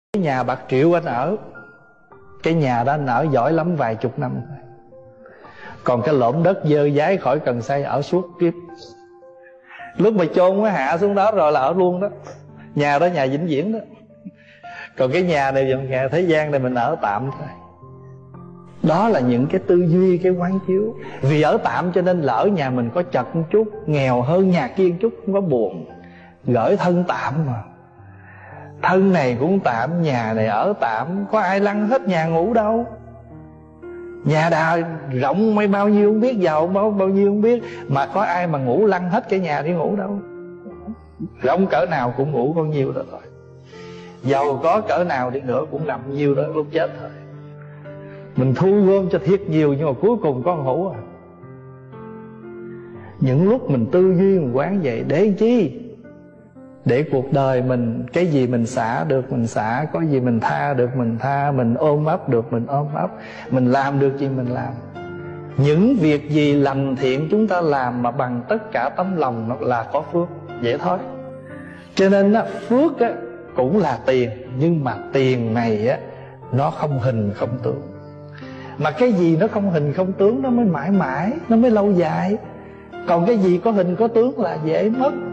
Cái nhà bạc triệu anh ở, cái nhà đó anh ở giỏi lắm vài chục năm thôi. Còn cái lỗm đất dơ dái khỏi cần xây ở suốt kiếp. Lúc mà chôn nó hạ xuống đó rồi là ở luôn đó. Nhà đó nhà vĩnh viễn đó. Còn cái nhà này dòng nhà thế gian này mình ở tạm thôi. Đó là những cái tư duy, cái quán chiếu. Vì ở tạm cho nên là ở nhà mình có chật một chút, nghèo hơn nhà kia một chút, không có buồn. Gửi thân tạm mà. Thân này cũng tạm, nhà này ở tạm. Có ai lăn hết nhà ngủ đâu. Nhà đào rộng mấy bao nhiêu không biết, giàu bao nhiêu không biết, mà có ai mà ngủ lăn hết cái nhà đi ngủ đâu. Rộng cỡ nào cũng ngủ con nhiêu đó thôi. Giàu có cỡ nào đi nữa cũng nằm nhiêu đó lúc chết thôi. Mình thu gom cho thiệt nhiều nhưng mà cuối cùng có hũ à. Những lúc mình tư duy mình quán vậy để chi? Để cuộc đời mình, cái gì mình xả được mình xả, có gì mình tha được mình tha, mình ôm ấp được mình ôm ấp, mình làm được gì mình làm. Những việc gì lành thiện chúng ta làm mà bằng tất cả tấm lòng nó là có phước, vậy thôi. Cho nên á, phước á, cũng là tiền, nhưng mà tiền này á, nó không hình không tướng. Mà cái gì nó không hình không tướng nó mới mãi mãi, nó mới lâu dài. Còn cái gì có hình có tướng là dễ mất.